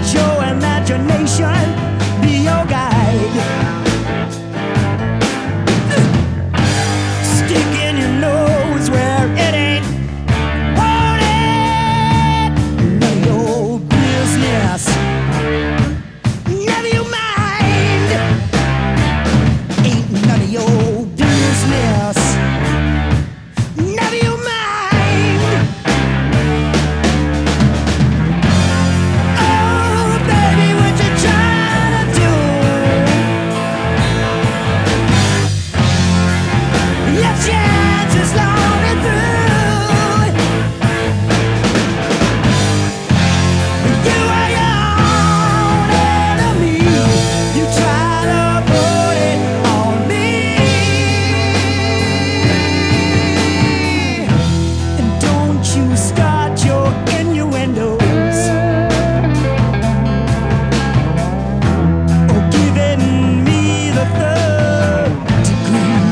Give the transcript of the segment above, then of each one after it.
your imagination be your guide. Sticking your nose where it ain't wanted. None of your business. None of your mind. Ain't none of your business. None of your mind. Oh, baby, what you trying to do? Your chance is long and through. You are your own enemy. You try to put it on me. And don't you start your innuendos or giving me the third degree.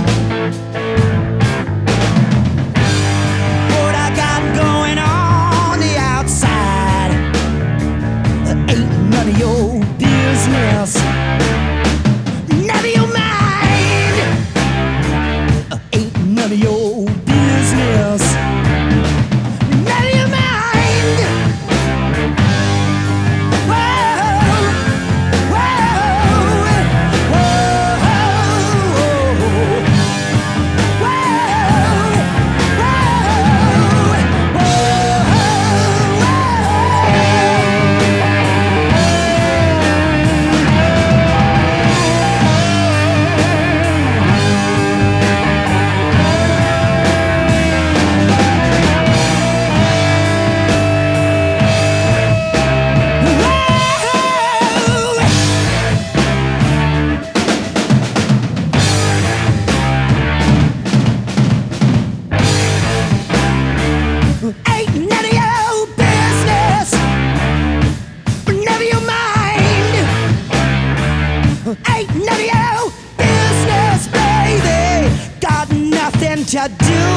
What I got going on the outside ain't none of your business. None of your mind. Ain't none of your business. None of your mind. Whoa, whoa, ain't none of your business. None of your mind. Ain't none of your business, baby. Got nothing to do